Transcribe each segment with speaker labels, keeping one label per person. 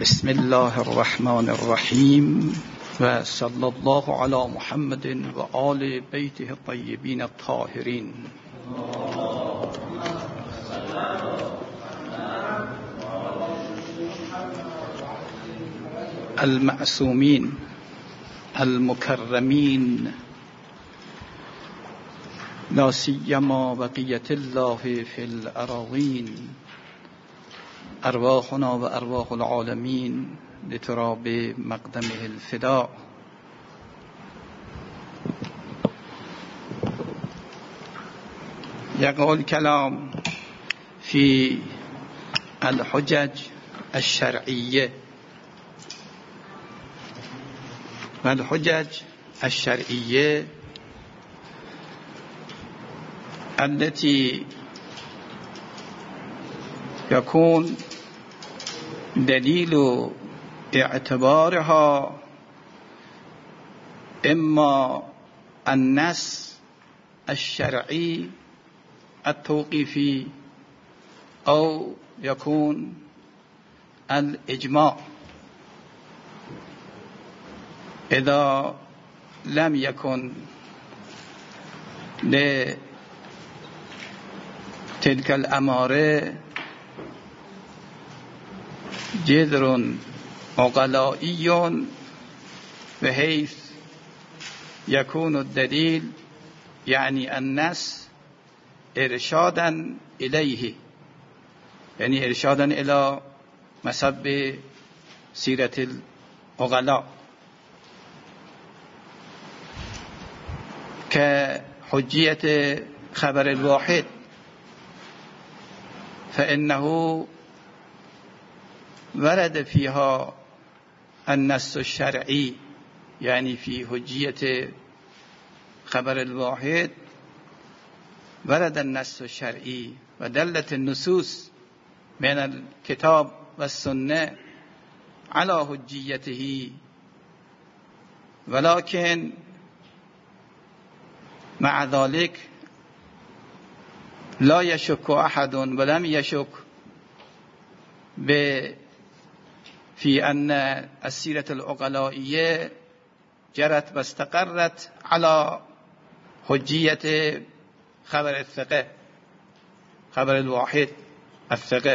Speaker 1: بسم الله الرحمن الرحیم و صلی الله علی محمد و آل بیته الطیبین الطاهرین. المعصومین المکرمین لا سیما بقیة الله فی الاراضین، ارواحنا و ارواح العالمین لتراب مقدمه الفداء. يقع الكلام في الحجج الشرعية، والحجج الشرعية التي يكون دليل اعتبارها إما النص الشرعي التوقيفي أو يكون الإجماع. إذا لم يكن لتلك الأمارة جذر عقلائي بحيث يكون الدليل يعني النص إرشادا إليه، يعني إرشادا إلى مسب سيرة العقلاء، كحجية خبر الواحد، فإنه ورد فيها النص الشرعي، يعني في حجية خبر الواحد ورد النص الشرعي ودلت النصوص من الكتاب والسنة على حجيته، ولكن مع ذلك لا يشك أحد ولم يشك في أن السيرة العقلائية جرت واستقرت على حجية خبر الثقة، خبر الواحد الثقة،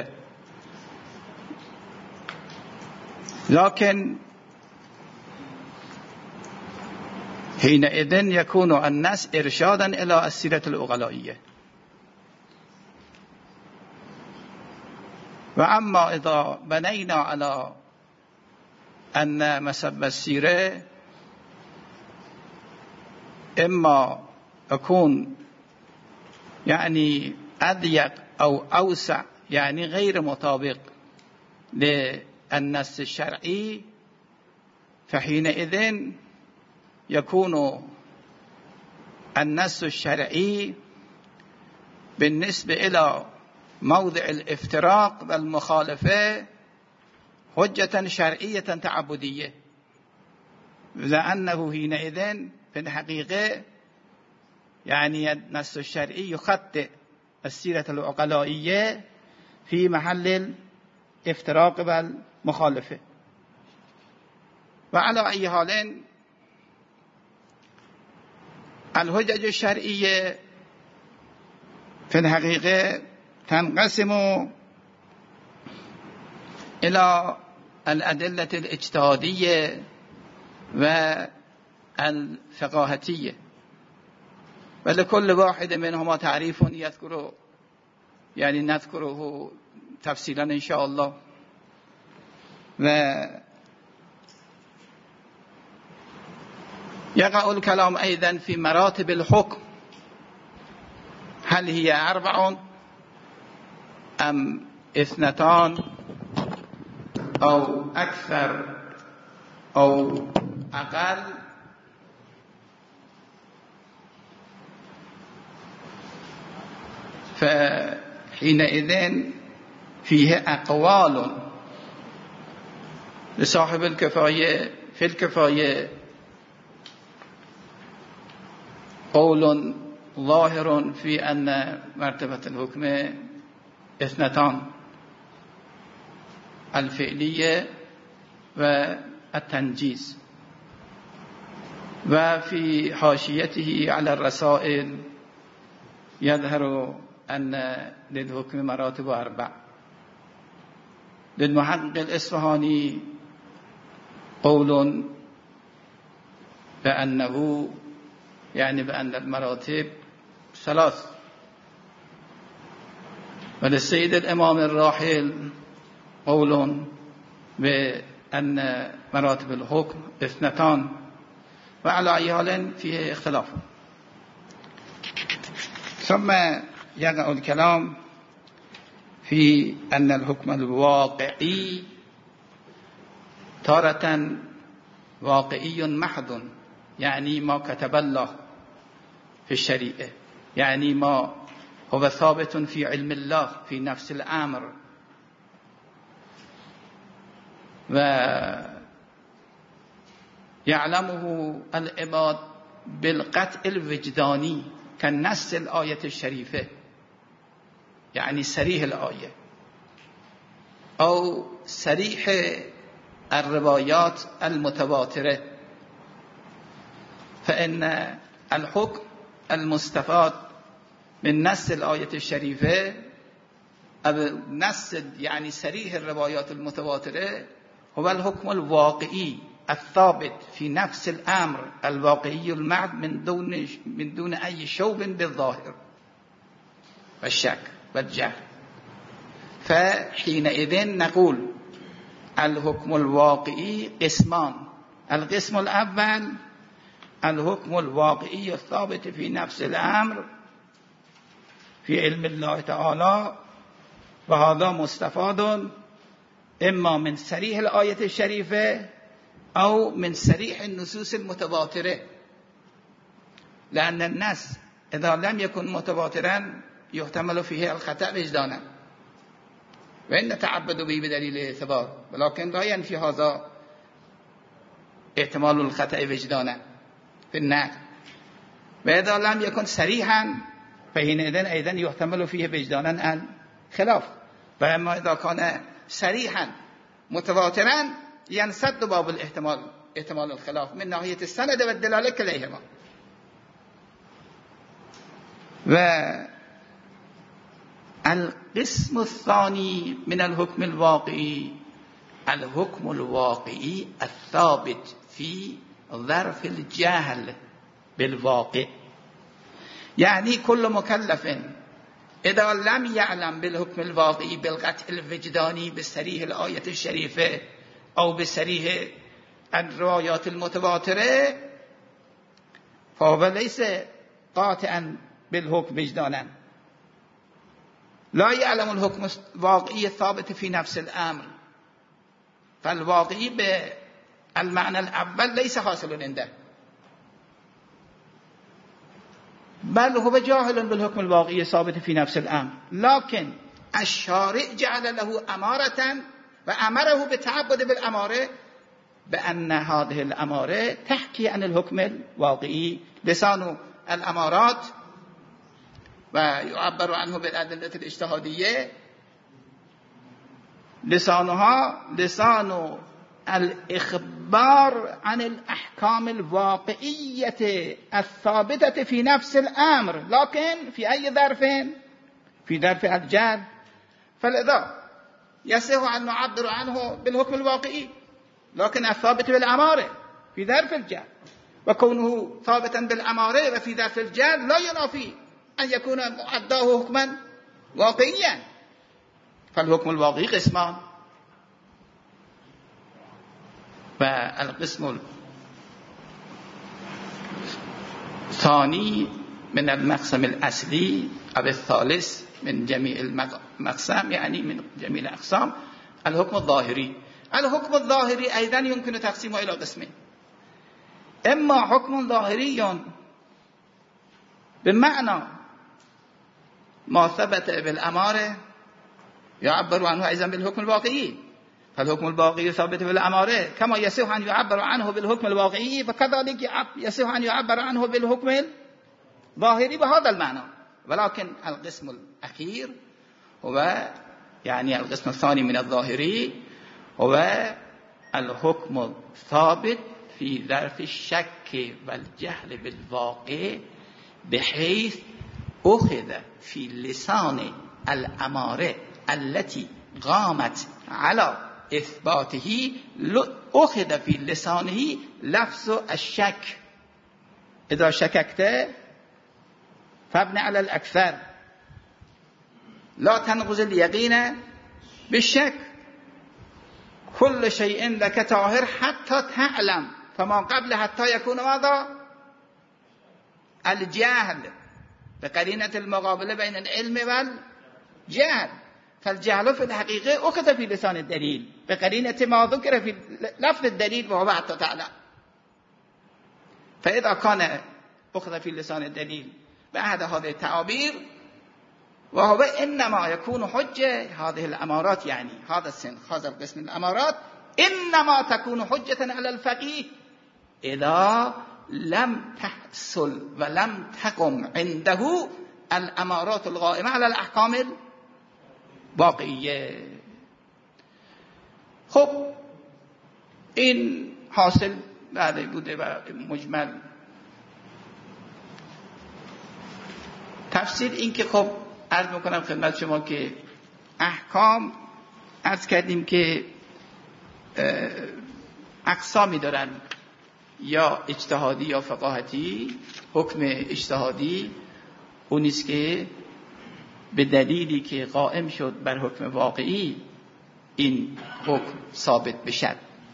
Speaker 1: لكن حينئذ يكون النص إرشادا إلى السيرة العقلائية. وأما إذا بنينا على أن مسب السيرة إما يكون يعني أضيق أو أوسع، يعني غير مطابق للنص الشرعي، فحينئذ يكون النص الشرعي بالنسبة إلى موضع الافتراق والمخالفة حجة شرعية تعبدية، لأنه حينئذ في الحقيقة يعني النص الشرعي يخطئ السيرة العقلائية في محل الافتراق والمخالفة. وعلى أي حال الحجج الشرعية في الحقيقة تنقسم إلى الأدلة الاجتهادية والفقاهتية، ولكل واحد منهما تعريف يذكره، يعني نذكره تفصيلا إن شاء الله. يقع الكلام أيضا في مراتب الحكم، هل هي 4 أم 2 أو أكثر أو أقل؟ فحينئذ فيه أقوال لصاحب الكفاية. في الكفاية قول ظاهر في أن مرتبة الحكم 2، الفعلية و التنجیز. و في حاشيته على الرسائل يظهر أن للحكم مراتب 4. للمحقق الإصفهاني قول بأنه يعني بأن المراتب 3. وللسيد الإمام الراحل قول بأن مراتب الحكم 2. وعلى أي حال فيه اختلاف. ثم يقع الكلام في أن الحكم الواقعي تارة واقعي محض، يعني ما كتب الله في الشريعة، يعني ما هو ثابت في علم الله في نفس الأمر، ويعلمه العباد بالقطع الوجداني كالنص الآية الشريفة، يعني صريح الآية أو صريح الروايات المتواترة. فإن الحكم المستفاد من نص الآية الشريفة أو نص يعني صريح الروايات المتواترة هو الحكم الواقعي الثابت في نفس الأمر الواقعي المحض من دون أي شوب بالظاهر والشك والجهل. فحينئذ نقول الحكم الواقعي قسمان. القسم الأول الحكم الواقعي الثابت في نفس الأمر في علم الله تعالى، وهذا مستفاد إما من صريح الآية الشريفة أو من صريح النصوص المتواترة، لأن النص إذا لم يكن متواترا يحتمل فيه الخطأ وجدانا، وإن نتعبد به بدليل الاعتبار، ولكن لا ينفي هذا احتمال الخطأ وجدانا في النقل. وإذا لم يكن صريحا فحينئذ أيضا يحتمل فيه وجدانا الخلاف. وأما إذا كان صريحا متواترا ينسد باب احتمال الخلاف من ناحية السند والدلالة كليهما. والقسم الثاني من الحكم الواقعي الحكم الواقعي الثابت في ظرف الجهل بالواقع، يعني كل مكلف إذا لم يعلم بالحكم الواقعي بالقطع الوجداني بصريح الآية الشريفة أو بصريح الروايات المتواترة فهو ليس قاطعا بالحكم وجدانا، لا يعلم الحكم الواقعي الثابت في نفس الأمر. فالواقعي بالمعنى الأول ليس حاصل عنده، بل هو جاهل بالحكم الواقعي الثابت في نفس الأمر، لكن الشارع جعل له أمارة وأمره بالتعبد بالأمارة بأن هذه الأمارة تحكي عن الحكم الواقعي. لسان الأمارات ويعبر عنه بالأدلة الاجتهادية، لسانها لسان الإخبار عن الأحكام الواقعية الثابتة في نفس الأمر، لكن في أي ظرف؟ في ظرف الجهل. فلذا يصح أن نعبر عنه بالحكم الواقعي، لكن الثابت بالأمارة في ظرف الجهل، وكونه ثابتا بالأمارة وفي ظرف الجهل لا ينافي أن يكون معداه حكما واقعيا. فالحكم الواقعي قسمان. والقسم الثاني من المقسم الأصلي أو الثالث من جميع المقسم، يعني من جميع الأقسام، الحكم الظاهري. الحكم الظاهري أيضا يمكن تقسيمه إلى قسمين: إما حكم ظاهري بمعنى ما ثبت بالأمارة يعبر عنه أيضا بالحكم الواقعي، فالحكم الواقعي ثابت بالأمارة كما يصح أن يعبر عنه بالحكم الواقعي، فكذلك يصح أن يعبر عنه بالحكم الظاهري بهذا المعنى. ولكن القسم الأخير هو يعني القسم الثاني من الظاهري هو الحکم ثابت فی ظرف شک و الجهل بالواقع بحیث اخذ فی لسان الاماره التي قامت على اثباته اخذ فی لسانه لفظ الشک اذا شککت فابن على الاکثر لا تنقض اليقين بالشك كل شيء لك طاهر حتى تعلم فما قبل حتى يكون ماذا الجهل بقرينة المقابلة بين العلم والجهل فالجهل في الحقيقة أخذ في لسان الدليل بقرينة ما ذكر في لفظ الدليل وهو حتى تعلم فإذا كان أخذ في لسان الدليل بعد هذه التعابير وهو إنما يكون حجة هذه الأمارات يعني هذا السنخ هذا القسم الأمارات إنما تكون حجة على الفقيه إذا لم تحصل ولم تقم عنده الأمارات القائمة على الأحكام الواقعية. خب این حاصل بعد بوده و مجمل تفسیر این که خب عرض میکنم خدمت شما که احکام عرض کردیم که اقسامی دارن یا اجتهادی یا فقاهتی. حکم اجتهادی اونیست که به دلیلی که قائم شد بر حکم واقعی این حکم ثابت بشد.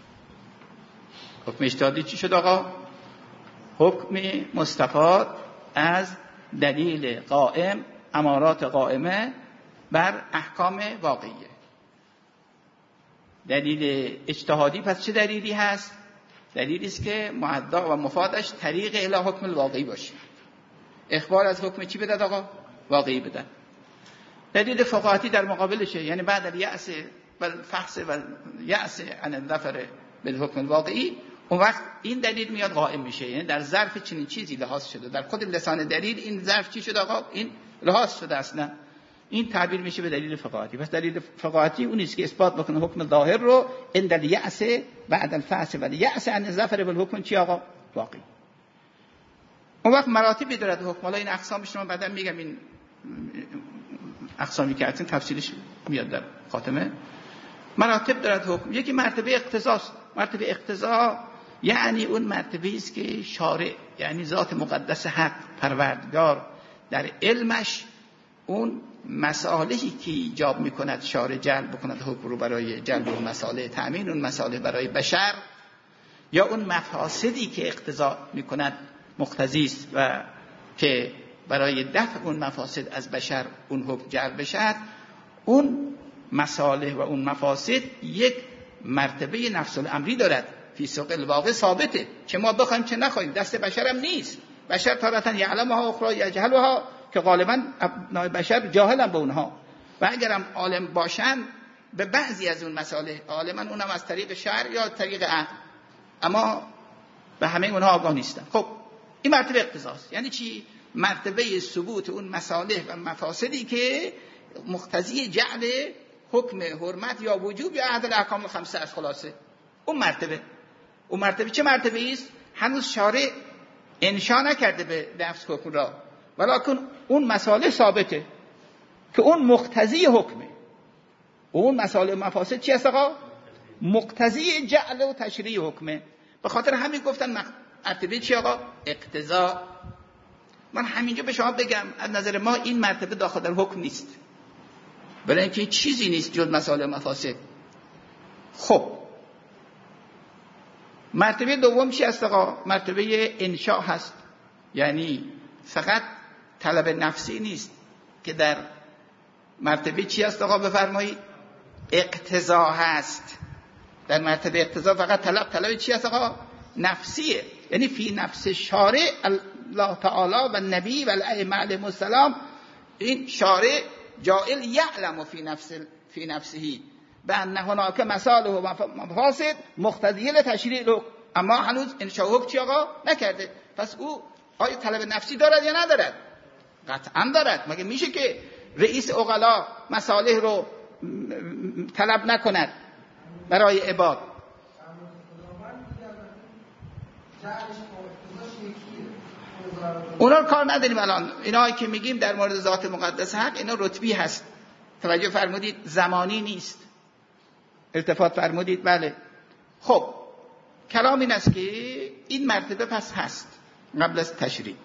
Speaker 1: حکم اجتهادی چی شد آقا؟ حکم مستفاد از دلیل قائم امارات قائمه بر احکام واقعیه. دلیل اجتهادی پس چه دلیلی هست؟ دلیلی است که معدا و مفادش طریق الی حکم الواقعی باشه. اخبار از حکم چی بدد آقا؟ واقعی بدد. دلیل فقاهتی در مقابلشه، یعنی بعد الیأس و الفحص و الیأس عن الظفر بالحکم الواقعی، اون وقت این دلیل میاد قائم میشه. یعنی در ظرف چنین چیزی لحاظ شده، در خود لسان دلیل این ظرف چی شده آقا؟ این لحاظ شده اصلا. این تعبیر میشه به دلیل فقاهتی. پس دلیل فقاهتی اون است که اثبات بکنه حکم ظاهر رو عند الیأس بعد الفحص و الیأس عن الظفر بالحکم چی آقا؟ واقعی. اون وقت مراتبی دارد حکم. حالا این اقسامش رو بعدا میگم، این اقسامی که اصلا تفصیلش میاد در خاتمه. مراتب دارد حکم. یکی مرتبه اقتضاست. مرتبه اقتضا یعنی اون مرتبه است که شارع، یعنی ذات مقدس حق پروردگار در علمش اون مصالحی که ایجاب میکند شارع جلب بکند حکم رو برای جلب اون مصالح تامین اون مصالح برای بشر، یا اون مفاسدی که اقتضا میکند مقتضی است و که برای دفع اون مفاسد از بشر اون حکم جلب بشد، اون مصالح و اون مفاسد یک مرتبه نفس الامری دارد. فی سوق الواقع ثابته، چه ما بخوایم چه نخوایم، دست بشرم نیست. بشر تارتا یعلمها اخرى یجهلها، که غالبا ابنای بشر جاهلن به اونها، و اگرم عالم باشن به بعضی از اون مصالح عالما، اونم از طریق شرع یا طریق عقل، اما به همه اونها آگاه نیستن. خب این مرتبه اقتضاست. یعنی چی؟ مرتبه ثبوت اون مصالح و مفاسدی که مقتضی جعل حکم حرمت یا وجوب یا احد الاحکام الخمسه از خلاصه اون مرتبه چه مرتبه است؟ هنوز شارع انشا نکرده به نفس حکم را، ولکن اون مصالح ثابته که اون مقتضی حکمه. اون مصالح و مفاسد چی است آقا؟ مقتضی جعل و تشریع حکمه. به خاطر همین گفتن مرتبه چی آقا؟ اقتضا. من همینجا به شما بگم از نظر ما این مرتبه داخل در حکم نیست، برای اینکه چیزی نیست جز مصالح و مفاسد. خب مرتبه دوم چی است آقا؟ مرتبه انشاء هست. یعنی فقط طلب نفسی نیست که در مرتبه چی است آقا؟ بفرمایید اقتضا هست. در مرتبه اقتضا فقط طلب چی است آقا؟ نفسیه. یعنی فی نفس شارع الله تعالی و نبی و الائمه علیهم السلام، این شارع جائل یعلم فی نفسه بأن هناک مصالح و مفاسد مقتضیه لتشریع حکم، اما هنوز انشاء حکم چی آقا؟ نکرده. پس او آیا طلب نفسی دارد یا ندارد؟ قطعا دارد. مگه میشه که رئیس عقلا مصالح رو طلب نکند برای عباد؟ اونا رو کار نداریم الان. اینایی که میگیم در مورد ذات مقدس حق، اینا رتبی هست. توجه فرمودید، زمانی نیست. التفات فرمودید. بله. خب کلام این است که این مرتبه پس هست قبل از تشریع.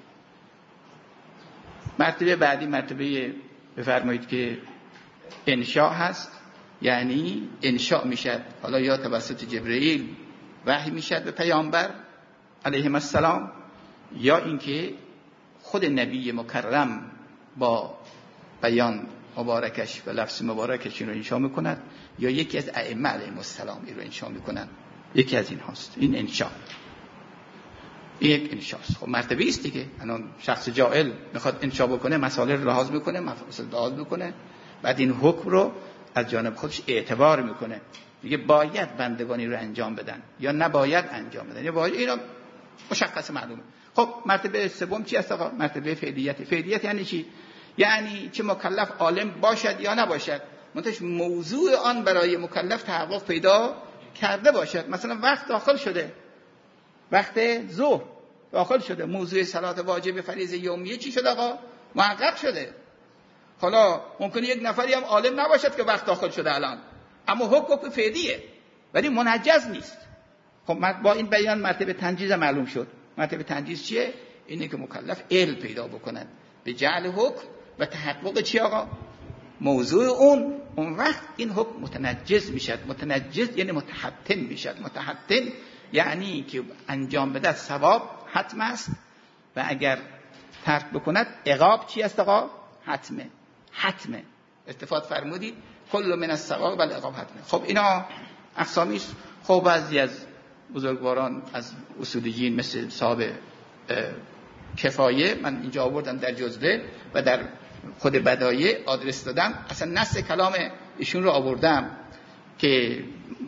Speaker 1: مرتبه بعدی مرتبه بفرمایید که انشاء هست، یعنی انشاء میشد، حالا یا توسط جبرئیل وحی میشد به پیامبر علیهم السلام، یا اینکه خود نبی مکرم با بیان مبارکش و لفظ مبارکش این رو انشاء میکند، یا یکی از ائمه علیهم السلام این رو انشاء میکنند. یکی از این هاست. این انشاء یک انشاءست. خب مرتبه است دیگه. الان شخص جاهل میخواد انشاء بکنه، مسائل رو لحاظ میکنه، مفاصل لحاظ میکنه، بعد این حکم رو از جانب خودش اعتبار میکنه، میگه باید بندگانی رو انجام بدن یا نباید انجام بدن، یا باید. اینا مشخص معلومه. خب مرتبه سوم چی است آقا؟ مرتبه فعلیت. فعلیت یعنی چی؟ یعنی چه مکلف عالم باشد یا نباشد، منتهش موضوع آن برای مکلف تحقق پیدا کرده باشد. مثلا وقت داخل شده، وقت ظهر داخل شده، موضوع صلات واجب فریضه یومیه چی شده آقا؟ محقق شده. حالا ممکنه یک نفری هم عالم نباشد که وقت داخل شده الان، اما حکم فعلیه ولی منجز نیست. خب با این بیان مرتبه تنجیز معلوم شد. مرتبه تنجیز چیه؟ اینه که مکلف علم پیدا بکنن به جعل حکم و تحقق چی آقا؟ موضوع اون وقت این حکم متنجز میشد. متنجز یعنی متحتم میشد. متحتم یعنی که انجام بده ثواب حتم است و اگر ترک بکند عقاب چی است آقا؟ حتمه. استفاده فرمودید کل من الثواب و العقاب حتمه. خب اینا اقسامی است. خب بعضی از بزرگواران از اصولیین مثل صاحب کفایه، من اینجا آوردم در جزوه و در خود بدایع آدرس دادم، اصلا نص کلام ایشون رو آوردم که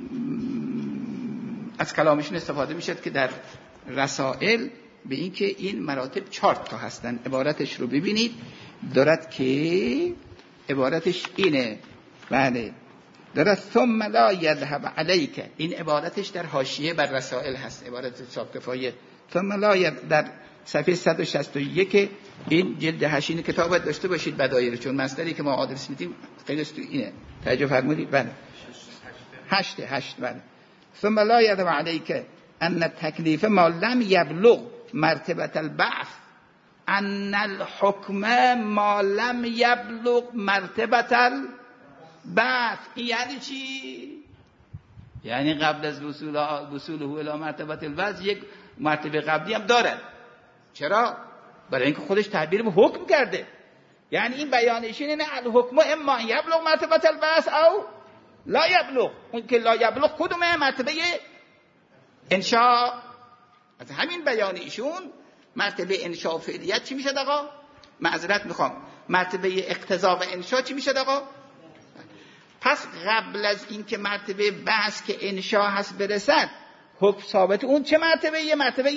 Speaker 1: از کلامشون استفاده میشد که در رسائل به این که این مراتب 4 تا هستن. عبارتش رو ببینید، دارد که عبارتش اینه. بله دارد ثم لا یذهب علیک. این عبارتش در حاشیه بر رسائل هست، عبارت صاحب کفایه. ثم لا در صفحه 161 این جلد 8 کتاب داشته باشید بدایع، چون مصدری که ما آدرس میدیم خیلی است اینه. توجه فرمودید؟ بله 8 بله. ثم لا یذهب علیک ان التکلیف ما لم یبلغ مرتبه البعث، ان الحکم ما لم یبلغ مرتبه البعث. یعنی چی؟ یعنی قبل از وصوله الی مرتبه البعث یک مرتبه قبلی هم دارد. چرا؟ برای اینکه خودش تعبیر به حکم کرده. یعنی این بیانش اینه الحکم اما یبلغ مرتبه البعث او لا یبلغ. اون که لا یبلغ کدومه؟ مرتبه انشاء. از همین بیان ایشون مرتبه انشاء و فعلیت چی میشد آقا؟ معذرت میخوام، مرتبه اقتضا و انشاء چی میشد آقا؟ پس قبل از این که مرتبه بحث که انشاء هست برسد، حکم ثابت اون چه مرتبه؟ یه مرتبه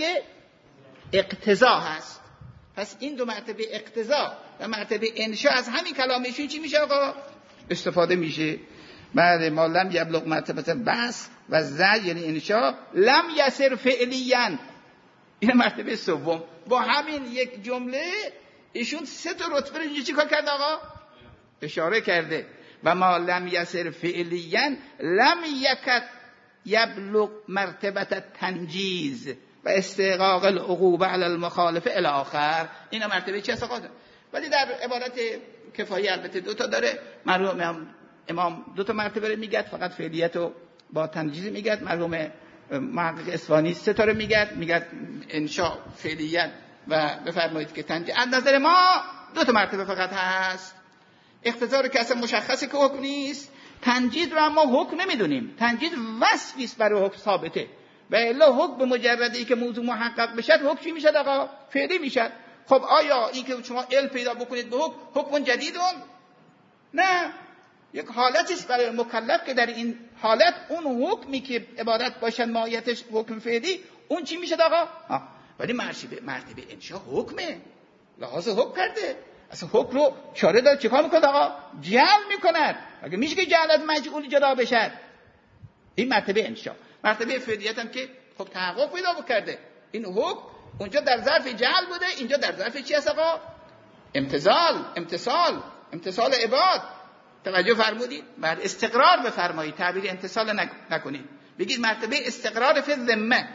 Speaker 1: اقتضا هست. پس این دو مرتبه اقتضا و مرتبه انشاء از همین کلامشون چی میشه آقا؟ استفاده میشه. بعد ما لم یبلغ مرتبه بحث و زد یعنی انشاء لم یسر فعلیاً. این مرتبه سوم. با همین یک جمله ایشون 3 تا رتبه رو اینجا چی کار کرد آقا؟ اشاره کرده. و ما لم یسر فعلیاً لم یکد یبلغ مرتبه تنجیز و استحقاق العقوبه علی المخالفه الی آخر. اینا مرتبه چه است آقا؟ ولی در عبارت کفایه البته 2 تا داره. مرحوم امام 2 تا مرتبه رو میگه، فقط فعلیت رو با تنجیز میگه. مرحوم محقق اصفهانی 3 تا رو میگه انشاء، فعلیت و بفرمایید که تنجیز. از نظر ما 2 تا مرتبه فقط هست. اقتضا رو که اصلا مشخصه که حکم نیست، تنجیز رو اما حکم نمیدونیم. تنجیز وصفی است برای حکم ثابته و الا حکم به مجردی که موضوع محقق بشد حکم چی میشد آقا؟ فعلی میشد. خب آیا این که شما علم پیدا بکنید به حکم جدیدون؟ نه، یک حالتی است برای مکلف که در این حالت اون حکمی که عبارت باشن ماهیتش حکم فعلی، اون چی میشد آقا؟ ولی مرتبه انشاء حکمه، لحاظ حکم کرده. اصلا حکم رو چاره داره چیکار میکنه آقا؟ جعل میکند. اگه میشه که جعل از مجعول جدا بشد. این مرتبه انشاء. مرتبه فعلیت هم که خب تحقق پیدا کرده، این حکم اونجا در ظرف جعل بوده، اینجا در ظرف چی هست آقا؟ امتثال عباد. توجه فرمودید؟ بعد استقرار بفرمایید، تعبیر امتثال نکنید، بگید مرتبه استقرار فی الذمه.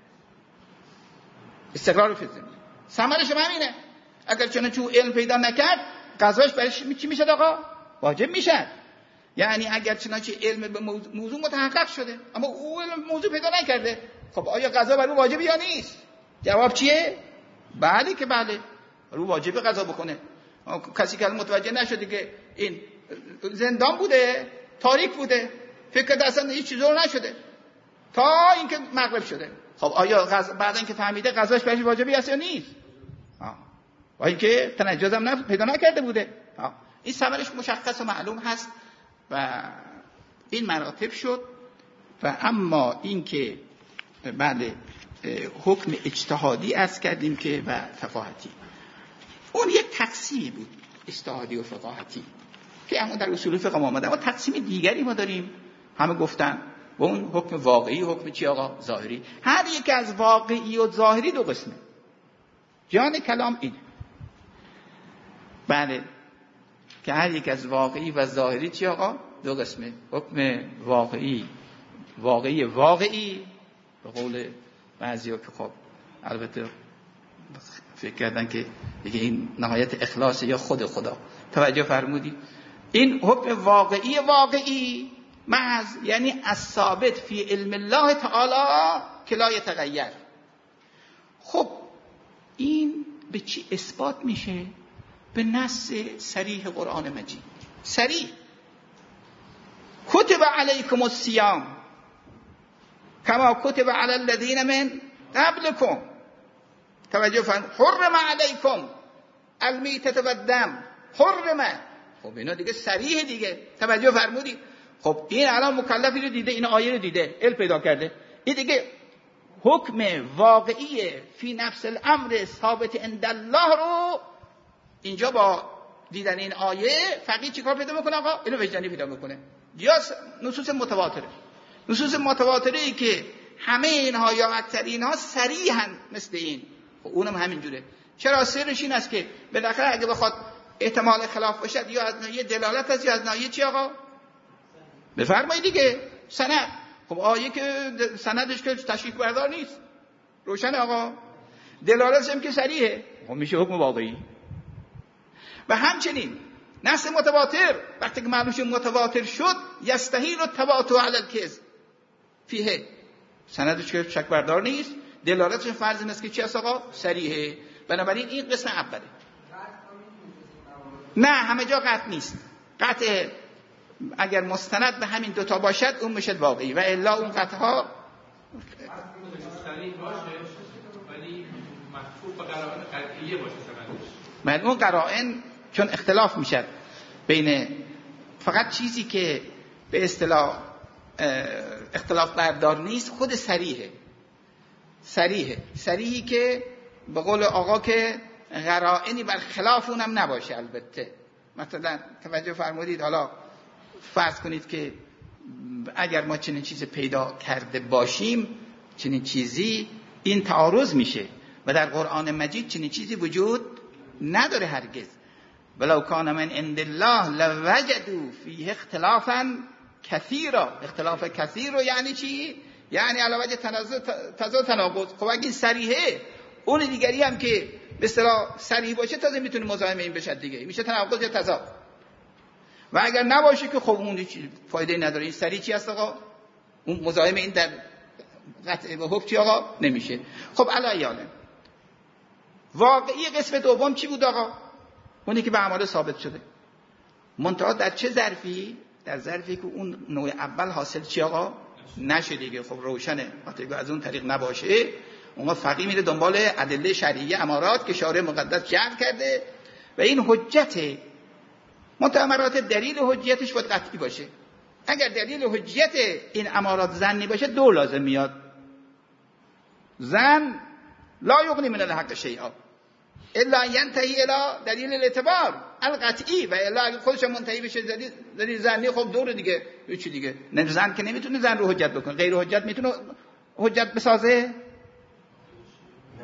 Speaker 1: استقرار فی الذمه ثمرش همینه. اگر چنانچه علم پیدا نکرد قضاش برش چی میشه آقا؟ واجب میشه. یعنی اگر چنانچه علم به موضوع متحقق شده اما او علم موضوع پیدا نکرده، خب آیا قضا بر او واجب یا نیست؟ جواب چیه؟ بله که بله، رو واجب قضا بکنه. کسی که متوجه نشده که این زندان بوده، تاریک بوده، فکر کرده اصلا هیچ چیزی رو نشده تا اینکه مغرب شده، خب آیا بعد اینکه فهمیده قضاش برش واجبی است یا نیست؟ با اینکه تنجز هم پیدا نکرده بوده. این ثمرش مشخص و معلوم هست و این مراتب شد. و اما اینکه بله حکم اجتهادی عرض کردیم که و فقاهتی، اون یک تقسیمی بود، اجتهادی و فقاهتی که همون در اصول فقه آمده. اما تقسیم دیگری ما داریم، همه گفتن و اون حکم واقعی، حکم چی آقا؟ ظاهری. هر یک از واقعی و ظاهری دو قسمه. جان کلام اینه، بله، که هر یک از واقعی و ظاهری چی آقا؟ دو قسمه. حکم واقعی به قول بعضیا که خب البته فکر کردن که دیگه این نهایت اخلاص یا خود خدا. توجه فرمودی؟ این حکم واقعی محض، یعنی الثابت فی علم الله تعالی که لا یتغیر. خب این به چی اثبات میشه؟ به نص صریح قرآن مجید. صریح کتب علیکم الصیام کما کتب علی الذین من قبلکم. توجه فرمایید، حرم علیکم المیتة و الدم، حرم. خب اینا دیگه صریح دیگه. توجه فرمودید؟ خب این الان مکلفی رو دیده، این آیه رو دیده، علم پیدا کرده، این دیگه حکم واقعی فی نفس الامر ثابت عند الله رو اینجا با دیدن این آیه فقیه چیکار پیدا میکنه آقا؟ اینو وجدانی پیدا میکنه. یا نصوص متواتره ای که همه اینها یا اکثر اینها صریحاً مثل این، خب اونم همین جوره. چرا؟ سرش این است که بالاخره اگه بخواد احتمال خلاف باشد یا از ناحیه دلالت است یا از ناحیه چی آقا؟ بفرمایید دیگه. سند، خب آیه که سندش که تشریح بردار نیست، روشن آقا. دلالتش هم که صریحه، خب میشه حکم واقعی. و همچنین نص متواتر وقتی که معلوم شد متواتر شد، یستحیل التواتر علی الکذب فیه، سندش که شک بردار نیست، دلالتش فرض این است که چی است آقا؟ صریحه. بنابراین این قسم اوله. نه همه جا قطع نیست. قطع اگر مستند به همین دوتا باشد اون میشه واقعی و الا اون قطعها
Speaker 2: صریح باشه ولی مفهوم به قرائن قطعیه باشه.
Speaker 1: من اون قرائن چون اختلاف میشد بین، فقط چیزی که به اصطلاح اختلاف بردار نیست خود صریحی که به قول آقا که قرائنی بر خلاف اونم نباشه. البته مثلا توجه فرمودید، حالا فرض کنید که اگر ما چنین چیز پیدا کرده باشیم، چنین چیزی، این تعارض میشه و در قرآن مجید چنین چیزی وجود نداره هرگز. ولو کان من عند الله لوجدوا فیه اختلافا کثیرا. اختلاف کثیر رو یعنی چی؟ یعنی علاوه تضاد تناقض. خب اگه این صریحه، اون دیگری هم که به اصطلاح صریح باشه تازه میتونه مزاحم این بشه دیگه، میشه تناقض یا تضاد. و اگر نباشه که خب اون فایده نداره. این صریح چی هست آقا؟ اون مزاحم این در قطع به حکم چی آقا؟ نمیشه. خب علیاله واقعی قسم دوم چی بود آقا؟ اونی که به اعمال ثابت شده، منتها در چه ظرفی؟ در ظرفی که اون نوع اول حاصل چی آقا؟ نشه دیگه. خب روشنه وقتی از اون طریق نباشه، اون فقیه میره دنبال ادله شرعیه، امارات که شارع مقدس جعل کرده و این حجته. منتها مراتب دلیل حجیتش باید قطعی باشه. اگر دلیل حجیت این امارات ظنی باشه دو لازم میاد. ظن لا یغنی من الحق شیئا الا ینتهی الی دلیل الاعتبار القطعی، و الا اگه خودش منتهی بشه دلیل ظنی، خب دور دیگه، چی دیگه. نه ظن که نمیتونه ظن رو حجت بکنه، غیر حجت میتونه حجت بسازه.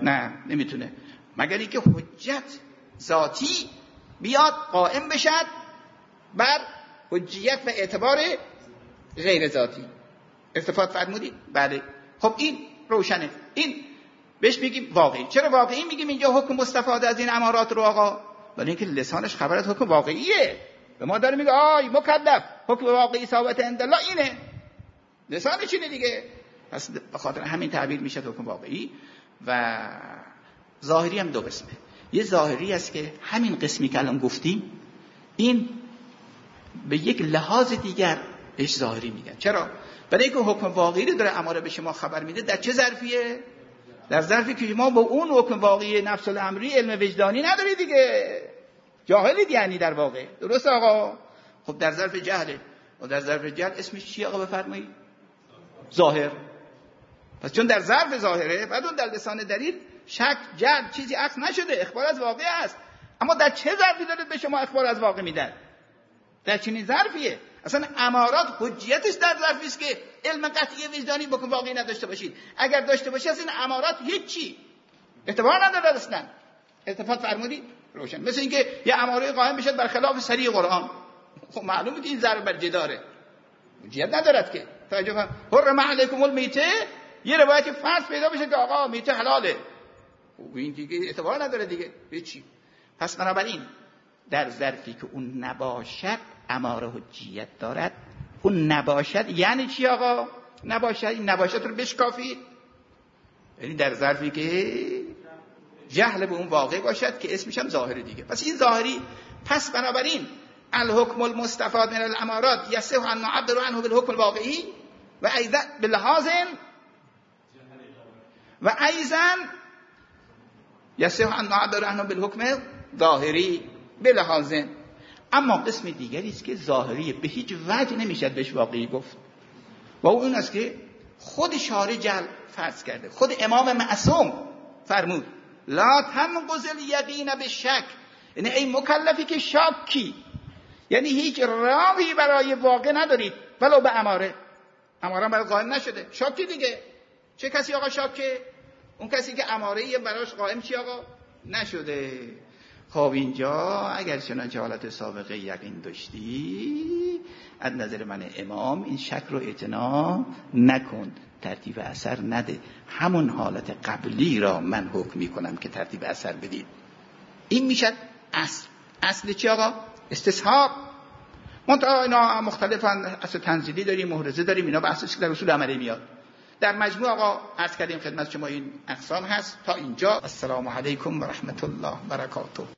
Speaker 1: نه نمیتونه، مگر اینکه حجت ذاتی بیاد قائم بشد بر حجیت و اعتبار غیر ذاتی. استفاده فرمودید؟ بله. خب این روشنه، این بهش میگیم واقعی. چرا واقعی میگیم اینجا حکم مستفاده از این امارات رو آقا؟ برای اینکه لسانش خبر از حکم واقعیه. به ما داره میگه آی مکلف حکم واقعی ثابت عند الله اینه، لسانش اینه دیگه. پس به خاطر همین تعبیر میشه حکم واقعی. و ظاهری هم دو قسمه. یه ظاهری است که همین قسمی که الان گفتیم این به یک لحاظ دیگر بهش ظاهری میگن. چرا؟ برای اینکه حکم واقعی رو داره اماره به شما خبر میده. در چه ظرفیه؟ در ظرفی که ما با اون حکم واقعی نفس الامری علم وجدانی نداری دیگه، جاهلید یعنی در واقع. درست آقا؟ خب در ظرف جهله. و در ظرف جهل اسمش چی آقا بفرمایید؟ ظاهر. پس چون در ظرف ظاهره، بعد اون در لسان دلیل شک جهل چیزی عکس نشده، اخبار از واقع است. اما در چه ظرفی داره به شما اخبار از واقع میدن؟ در چنین ظرفیه. اصلا امارات حجیتش در ظرفی است که علم قطعی وجدانی بکن واقعی نداشته باشید. اگر داشته باشید از این امارات هیچی اعتبار نداره اصلا. اتفاق فرمودید؟ روشن. مثل اینکه یه اماره قائم بشه بر خلاف صریح قرآن، خب معلومه که این ضرب بر جداره، حجیت ندارد که. توجه کن. حرم علیکم المیته، یه روایت فرض پیدا بشه که آقا میته حلاله، خب این دیگه اعتبار نداره دیگه هیچی. پس بنابراین در ظرفی که اون نباشد اماره حجیت دارد. اون نباشد یعنی چی آقا؟ نباشد، این نباشد رو بشکافید. یعنی در ظرفی که جهل به اون واقع باشد که اسمش هم ظاهر دیگه. پس این ظاهری. پس بنابراین الحکم المستفاد من الامارات یصح ان نعبر عنه بالحکم الواقعی و ایضا بلحاظ و ایضا یصح ان نعبر عنه بالحکم ظاهری بلحاظ. اما قسم دیگری است که ظاهری به هیچ وجه نمیشد بهش واقعی گفت و اون است که خود شارع جل فرض کرده. خود امام معصوم فرمود لا تنقض الیقین بالشک، یعنی ای مکلفی که شاکی، یعنی هیچ راهی برای واقع ندارید ولو به اماره. اماره برای قائم نشده، شاکی دیگه. چه کسی آقا شاکه؟ اون کسی که اماره براش قائم چی آقا نشده. خب اینجا اگر چنانچه حالت سابقه یقین داشتی، از نظر من امام این شک رو اعتنا نکن، ترتیب اثر نده، همون حالت قبلی را من حکم میکنم که ترتیب اثر بدید. این میشد اصل. اصل چی آقا؟ استصحاب. منتها اینا مختلفن، اصل تنزیلی داریم، محرزه داریم، اینا بحثش که در اصول عملی میاد. در مجموع آقا عرض کردیم خدمت شما این اقسام هست. تا اینجا السلام علیکم و رحمت الله و برکاته.